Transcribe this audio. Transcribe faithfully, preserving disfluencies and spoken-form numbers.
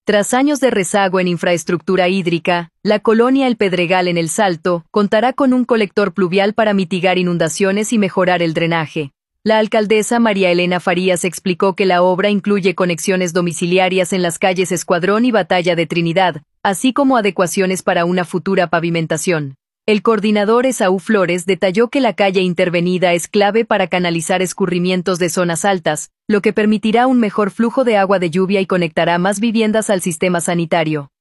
Tras años de rezago en infraestructura hídrica, la colonia El Pedregal en El Salto contará con un colector pluvial para mitigar inundaciones y mejorar el drenaje. La alcaldesa María Elena Farías explicó que la obra incluye conexiones domiciliarias en las calles Escuadrón y Batalla de Trinidad, así como adecuaciones para una futura pavimentación. El coordinador Esaú Flores detalló que la calle intervenida es clave para canalizar escurrimientos de zonas altas, lo que permitirá un mejor flujo de agua de lluvia y conectará más viviendas al sistema sanitario.